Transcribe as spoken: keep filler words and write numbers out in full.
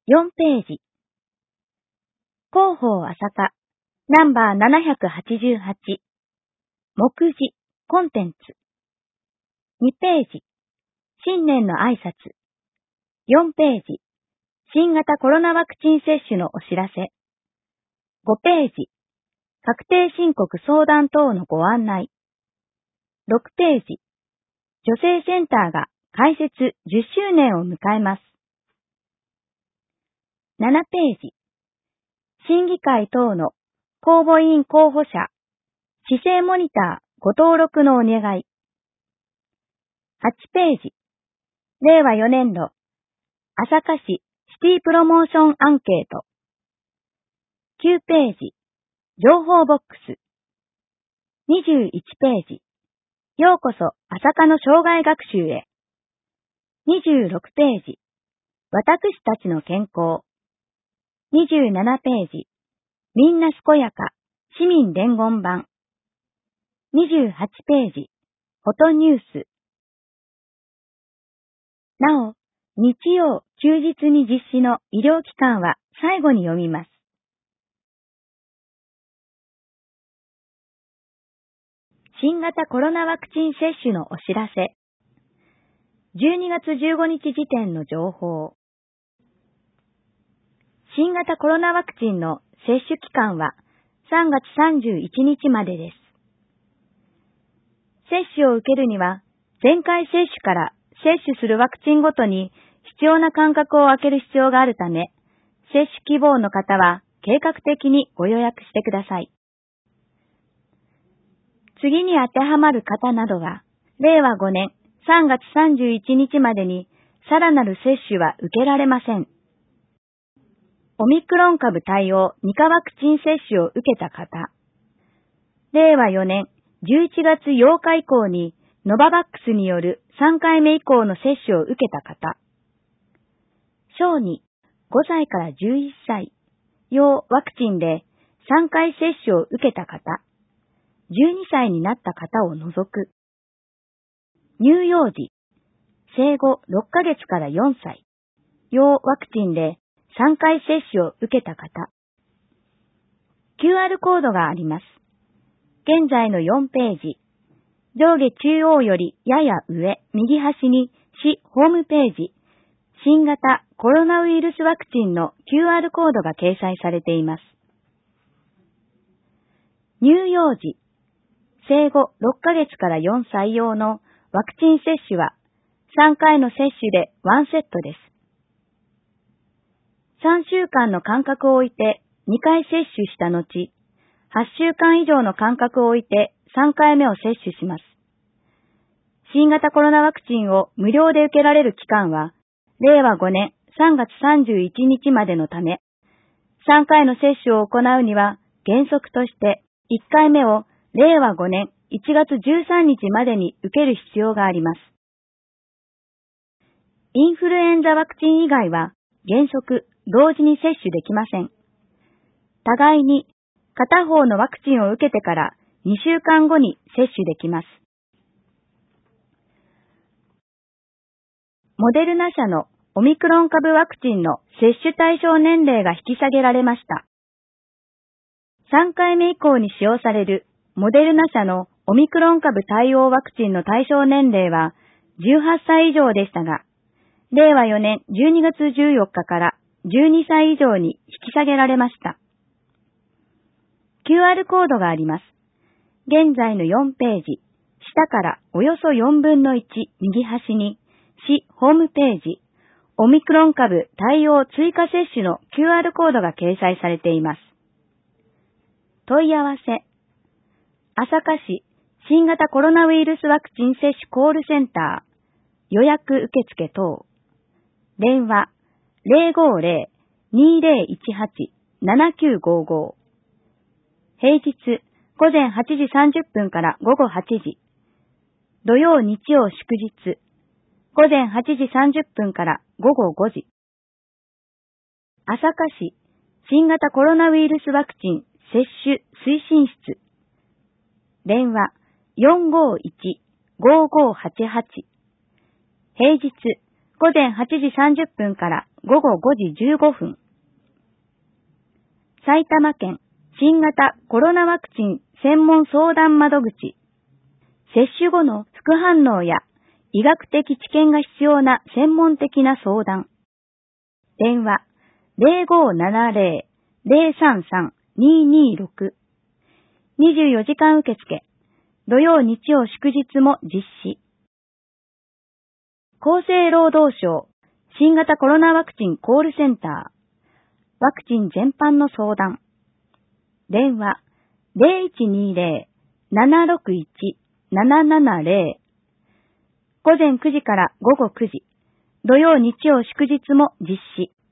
よんページ。広報朝霞、ナンバーななひゃくはちじゅうはち。目次、コンテンツ。にページ。新年の挨拶。よんページ。新型コロナワクチン接種のお知らせ。ごページ。確定申告相談等のご案内。ろくページ。女性センターが開設じゅっしゅうねんを迎えます。ななページ。審議会等の公募委員候補者、市政モニターご登録のお願い。はちページ。れいわよねんど、朝霞市シティプロモーションアンケート。きゅうページ。情報ボックス。にじゅういちページ。ようこそ朝霞の生涯学習へ。にじゅうろくページ。私たちの健康。にじゅうななページ。みんな健やか、市民伝言版。にじゅうはちページ。フォトニュース。なお、日曜、休日に実施の医療機関は最後に読みます。新型コロナワクチン接種のお知らせ。じゅうにがつじゅうごにち時点の情報。新型コロナワクチンの接種期間はさんがつさんじゅういちにちまでです。接種を受けるには、前回接種から接種するワクチンごとに必要な間隔を空ける必要があるため、接種希望の方は計画的にご予約してください。次に当てはまる方などは、れいわごねんさんがつさんじゅういちにちまでにさらなる接種は受けられません。オミクロン株対応にかワクチン接種を受けた方、れいわよねんじゅういちがつようか以降にノババックスによるさんかいめ以降の接種を受けた方、小児ごさいからじゅういっさい用ワクチンでさんかい接種を受けた方、じゅうにさいになった方を除く。乳幼児、生後ろっかげつからよんさい用ワクチンでさんかい接種を受けた方。キューアール コードがあります。現在のよんページ。上下中央よりやや上、右端に市ホームページ、新型コロナウイルスワクチンの キューアール コードが掲載されています。乳幼児、生後ろっかげつからよんさい用のワクチン接種はさんかいの接種でワンセットです。さんしゅうかんの間隔を置いてにかい接種した後、はっしゅうかん以上の間隔を置いてさんかいめを接種します。新型コロナワクチンを無料で受けられる期間は、れいわごねんさんがつさんじゅういちにちまでのため、さんかいの接種を行うには原則としていっかいめをれいわごねんいちがつじゅうさんにちまでに受ける必要があります。インフルエンザワクチン以外は原則同時に接種できません。互いに片方のワクチンを受けてからにしゅうかんごに接種できます。モデルナ社のオミクロン株ワクチンの接種対象年齢が引き下げられました。さんかいめ以降に使用されるモデルナ社のオミクロン株対応ワクチンの対象年齢はじゅうはっさい以上でしたが、れいわよねんじゅうにがつじゅうよっかからじゅうにさい以上に引き下げられました。キューアール コードがあります。現在のよんページ、下からおよそよんぶんのいち右端に市ホームページ、オミクロン株対応追加接種の キューアール コードが掲載されています。問い合わせ。朝霞市新型コロナウイルスワクチン接種コールセンター、予約受付等。電話 れいごぜろ にぜろいちはち ななきゅうごご。平日ごぜんはちじさんじゅっぷんからごごはちじ。土曜日曜祝日ごぜんはちじさんじゅっぷんからごごごじ。朝霞市新型コロナウイルスワクチン接種推進室。電話 よんごいち ごごはちはち。平日午前はちじさんじゅっぷんから午後ごじじゅうごふん。埼玉県新型コロナワクチン専門相談窓口。接種後の副反応や医学的知見が必要な専門的な相談。電話ゼロごーななゼロ ゼロさんさん にーにーろく。にじゅうよじかん受付。土曜日曜祝日も実施。厚生労働省新型コロナワクチンコールセンター。ワクチン全般の相談。電話ゼロいちにゼロ ななろくいち ななななゼロ。午前くじから午後くじ。土曜日曜祝日も実施。